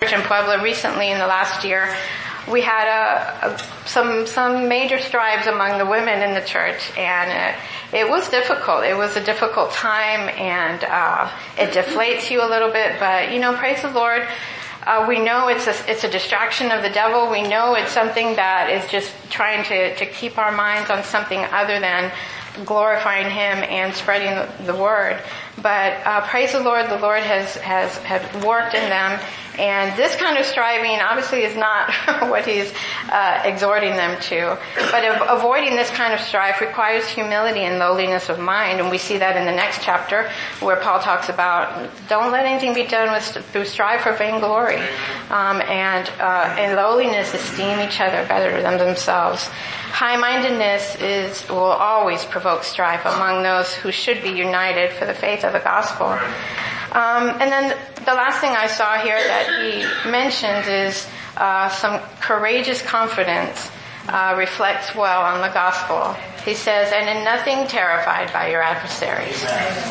church in Puebla recently in the last year, we had some major strives among the women in the church, and it was difficult. It was a difficult time, and it deflates you a little bit. But praise the Lord. We know it's a distraction of the devil. We know it's something that is just trying to keep our minds on something other than glorifying Him and spreading the word. But praise the Lord has worked in them. And this kind of striving obviously is not what He's exhorting them to. But avoiding this kind of strife requires humility and lowliness of mind. And we see that in the next chapter where Paul talks about don't let anything be done through strife or vainglory. And in lowliness esteem each other better than themselves. High-mindedness will always provoke strife among those who should be united for the faith of the gospel. And then the last thing I saw here that he mentions is some courageous confidence reflects well on the gospel. He says, and in nothing terrified by your adversaries.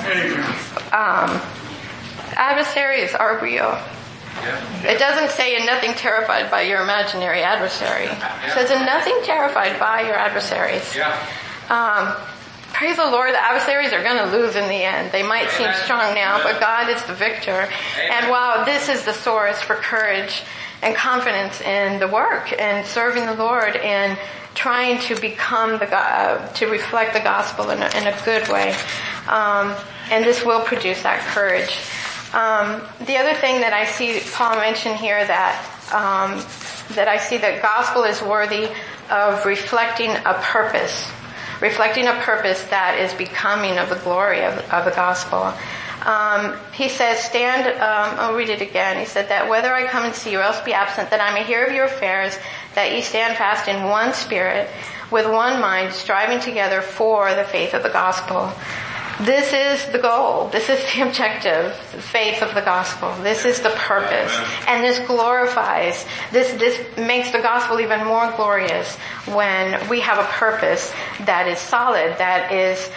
Adversaries are real. It doesn't say in nothing terrified by your imaginary adversary. It says in nothing terrified by your adversaries. Praise the Lord, the adversaries are going to lose in the end. They might seem strong now, but God is the victor. And while this is the source for courage and confidence in the work and serving the Lord and trying to become to reflect the gospel in a good way. And this will produce that courage. The other thing that I see Paul mention here that I see that gospel is worthy of reflecting a purpose that is becoming of the glory of the gospel. He says, I'll read it again. He said that whether I come and see you or else be absent, that I may hear of your affairs, that ye stand fast in one spirit, with one mind, striving together for the faith of the gospel. This is the goal. This is the objective, the faith of the gospel. This is the purpose. And this glorifies, this makes the gospel even more glorious when we have a purpose that is solid, that is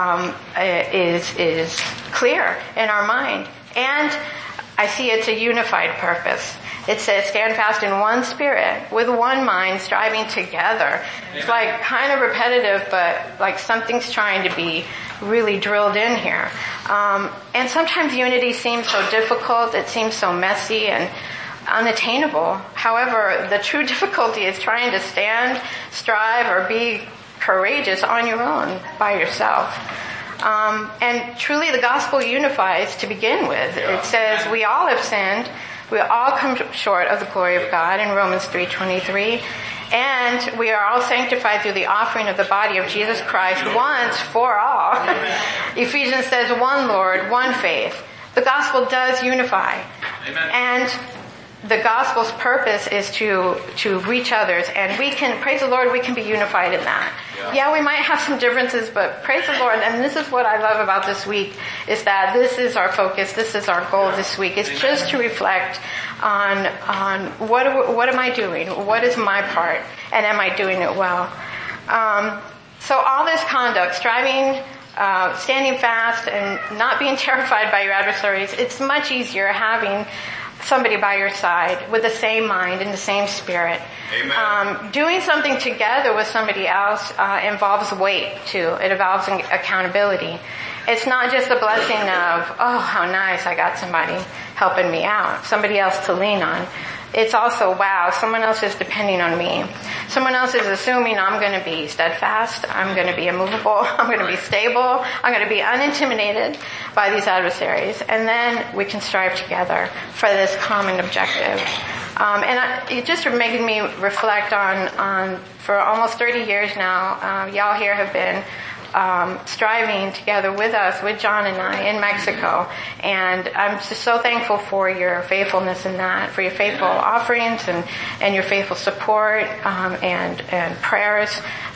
clear in our mind. And I see it's a unified purpose. It says, stand fast in one spirit, with one mind, striving together. It's like kind of repetitive, but like something's trying to be really drilled in here. And sometimes unity seems so difficult, it seems so messy and unattainable. However, the true difficulty is trying to stand, strive, or be courageous on your own, by yourself. And truly the gospel unifies to begin with. It says we all have sinned. We all come short of the glory of God in Romans 3:23. And we are all sanctified through the offering of the body of Jesus Christ once for all. Ephesians says one Lord, one faith. The gospel does unify. Amen. And the gospel's purpose is to reach others, and we can, praise the Lord, we can be unified in that. Yeah, we might have some differences, but praise the Lord, and this is what I love about this week, is that this is our focus, this is our goal this week, is just to reflect on what am I doing? What is my part? And am I doing it well? So all this conduct, striving, standing fast, and not being terrified by your adversaries, it's much easier having somebody by your side with the same mind and the same spirit. Amen. Doing something together with somebody else involves weight too. It involves accountability. It's not just a blessing of, oh, how nice, I got somebody helping me out, somebody else to lean on. It's also, wow, someone else is depending on me. Someone else is assuming I'm going to be steadfast, I'm going to be immovable, I'm going to be stable, I'm going to be unintimidated by these adversaries. And then we can strive together for this common objective. It just making me reflect on for almost 30 years now, y'all here have been striving together with us, with John and I, in Mexico. And I'm just so thankful for your faithfulness in that, for your faithful offerings and your faithful support, and prayers.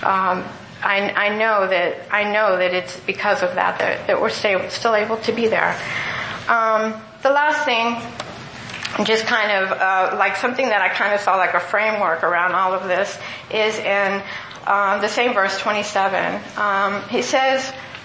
I know that it's because of that we're still able to be there. The last thing, just kind of, like something that I kind of saw like a framework around all of this, is in the same verse 27. He says,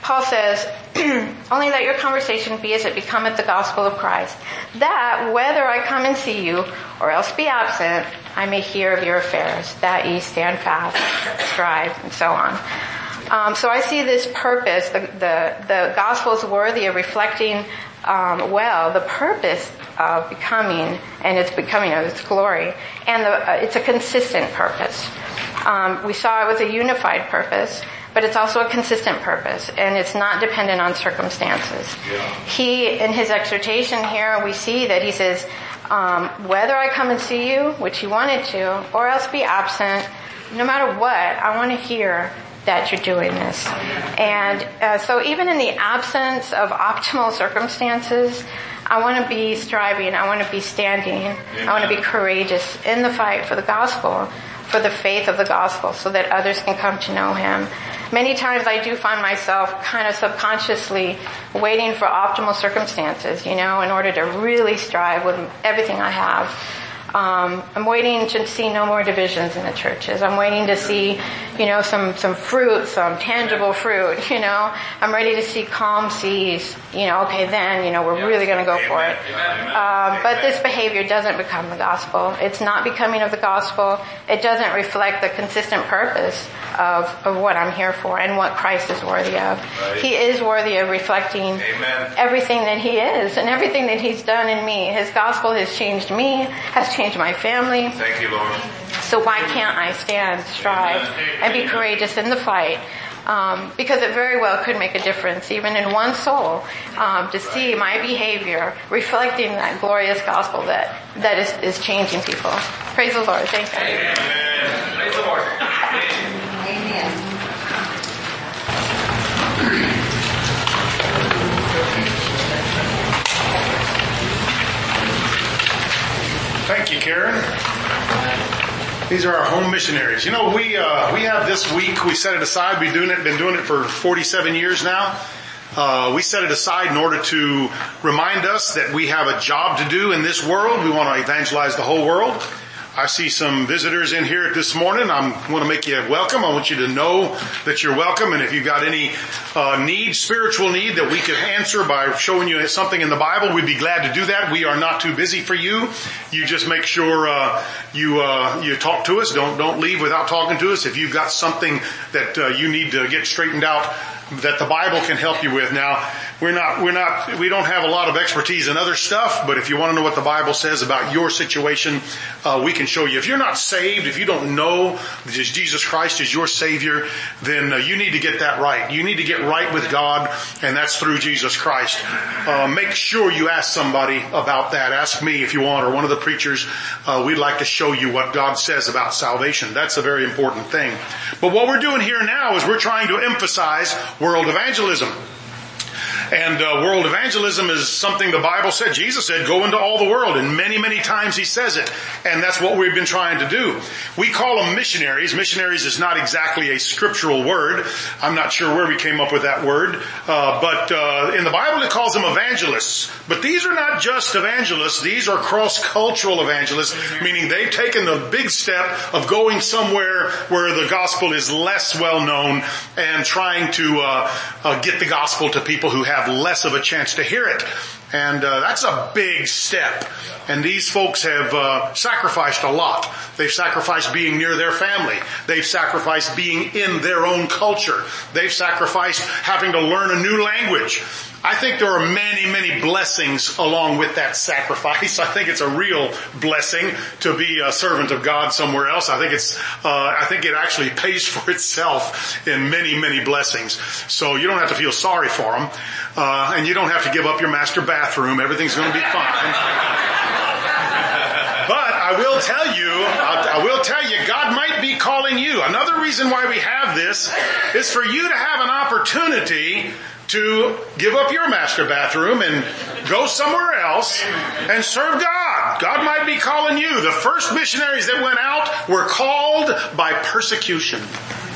Paul says, only let your conversation be as it becometh the gospel of Christ, that whether I come and see you or else be absent, I may hear of your affairs, that ye stand fast, strive, and so on. So I see this purpose, the gospel is worthy of reflecting the purpose of becoming, and its becoming of its glory, and it's a consistent purpose. We saw it was a unified purpose, but it's also a consistent purpose, and it's not dependent on circumstances. He, in his exhortation here, we see that he says, whether I come and see you, which he wanted to, or else be absent, no matter what, I want to hear that you're doing this. And so even in the absence of optimal circumstances, I want to be striving, I want to be standing, I want to be courageous in the fight for the gospel, for the faith of the gospel, so that others can come to know him. Many times I do find myself kind of subconsciously waiting for optimal circumstances, in order to really strive with everything I have. I'm waiting to see no more divisions in the churches. I'm waiting to see, some fruit, some tangible fruit, I'm ready to see calm seas, okay then, we're really going to go for it. But this behavior doesn't become the gospel. It's not becoming of the gospel. It doesn't reflect the consistent purpose of what I'm here for and what Christ is worthy of. Right. He is worthy of reflecting everything that he is and everything that he's done in me. His gospel has changed me, has changed my family. Thank you, Lord. So why can't I stand, strive, and be courageous in the fight? Because it very well could make a difference, even in one soul, to see my behavior reflecting that glorious gospel that is changing people. Praise the Lord. Thank you. Amen. Praise the Lord. Amen. Thank you, Karen. These are our home missionaries. We have this week, we set it aside. We've been doing it for 47 years now. We set it aside in order to remind us that we have a job to do in this world. We want to evangelize the whole world. I see some visitors in here this morning. I want to make you welcome. I want you to know that you're welcome. And if you've got any spiritual need that we could answer by showing you something in the Bible, we'd be glad to do that. We are not too busy for you. You just make sure you talk to us. Don't leave without talking to us. If you've got something that you need to get straightened out that the Bible can help you with. Now, we don't have a lot of expertise in other stuff, but if you want to know what the Bible says about your situation, we can show you. If you're not saved, if you don't know that Jesus Christ is your Savior, then you need to get that right. You need to get right with God, and that's through Jesus Christ. Make sure you ask somebody about that. Ask me if you want, or one of the preachers. We'd like to show you what God says about salvation. That's a very important thing. But what we're doing here now is we're trying to emphasize world evangelism. And world evangelism is something the Bible said. Jesus said, go into all the world. And many, many times he says it. And that's what we've been trying to do. We call them missionaries. Missionaries is not exactly a scriptural word. I'm not sure where we came up with that word. But in the Bible it calls them evangelists. But these are not just evangelists. These are cross-cultural evangelists, meaning they've taken the big step of going somewhere where the gospel is less well known and trying to get the gospel to people who have less of a chance to hear it. And that's a big step. And these folks have sacrificed a lot. They've sacrificed being near their family. They've sacrificed being in their own culture. They've sacrificed having to learn a new language. I think there are many, many blessings along with that sacrifice. I think it's a real blessing to be a servant of God somewhere else. I think it actually pays for itself in many, many blessings. So you don't have to feel sorry for them. And you don't have to give up your master bathroom. Everything's going to be fine. But I will tell you, God might be calling you. Another reason why we have this is for you to have an opportunity to give up your master bathroom and go somewhere else and serve God. God might be calling you. The first missionaries that went out were called by persecution.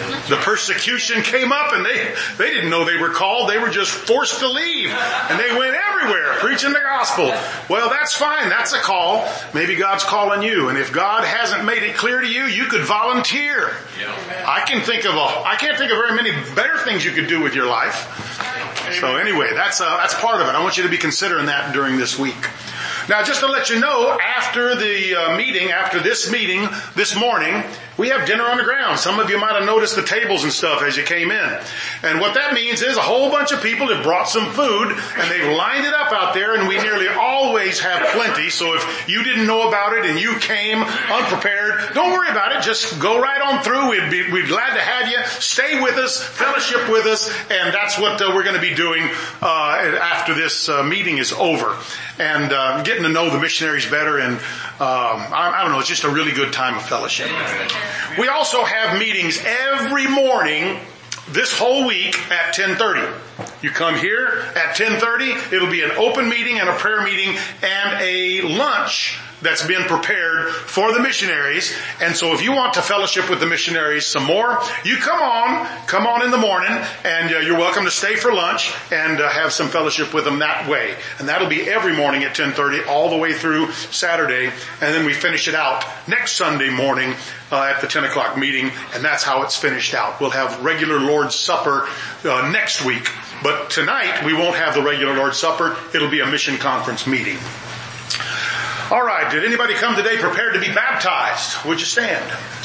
The persecution came up and they didn't know they were called. They were just forced to leave. And they went everywhere preaching the gospel. Well, that's fine. That's a call. Maybe God's calling you. And if God hasn't made it clear to you, you could volunteer. I can't think of very many better things you could do with your life. So anyway, that's part of it. I want you to be considering that during this week. Now, just to let you know, after this meeting this morning, we have dinner on the ground. Some of you might have noticed the tables and stuff as you came in. And what that means is a whole bunch of people have brought some food and they've lined it up out there, and we nearly always have plenty. So if you didn't know about it and you came unprepared, don't worry about it. Just go right on through. We'd glad to have you. Stay with us, fellowship with us, and that's what we're going to be doing after this meeting is over. And getting to know the missionaries better, and I don't know, it's just a really good time of fellowship. We also have meetings every morning this whole week at 10:30. You come here at 10:30, it'll be an open meeting and a prayer meeting and a lunch that's been prepared for the missionaries. And so if you want to fellowship with the missionaries some more, you come on in the morning, and you're welcome to stay for lunch and have some fellowship with them that way. And that'll be every morning at 10:30 all the way through Saturday. And then we finish it out next Sunday morning at the 10 o'clock meeting, and that's how it's finished out. We'll have regular Lord's Supper next week, but tonight we won't have the regular Lord's Supper. It'll be a mission conference meeting. All right, did anybody come today prepared to be baptized? Would you stand?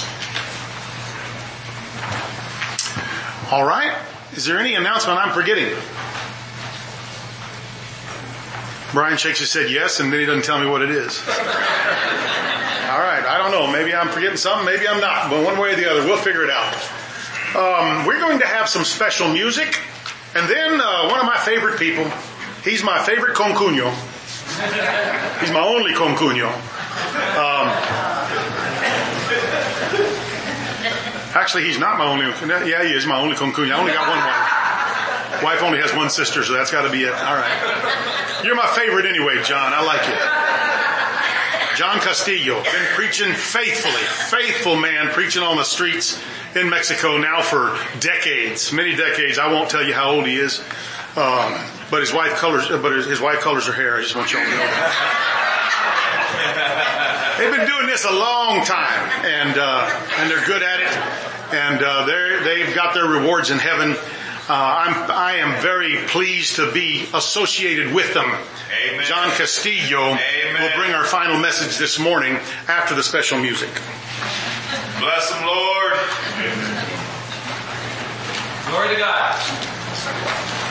All right. Is there any announcement I'm forgetting? Brian shakes his head yes, and then he doesn't tell me what it is. All right, I don't know. Maybe I'm forgetting something, maybe I'm not. But one way or the other, we'll figure it out. We're going to have some special music. And then one of my favorite people, he's my favorite concuño. He's my only concuño. Actually, he's not my only. Yeah, he is my only concuño. I only got one wife. Wife only has one sister, so that's got to be it. All right. You're my favorite anyway, John. I like you. John Castillo, been preaching faithfully. Faithful man, preaching on the streets in Mexico now for decades. Many decades. I won't tell you how old he is. But his wife colors her hair. I just want you all to know that. They've been doing this a long time, and they're good at it, and they've got their rewards in heaven. I am very pleased to be associated with them. Amen. John Castillo will bring our final message this morning after the special music. Bless him, Lord. Glory to God.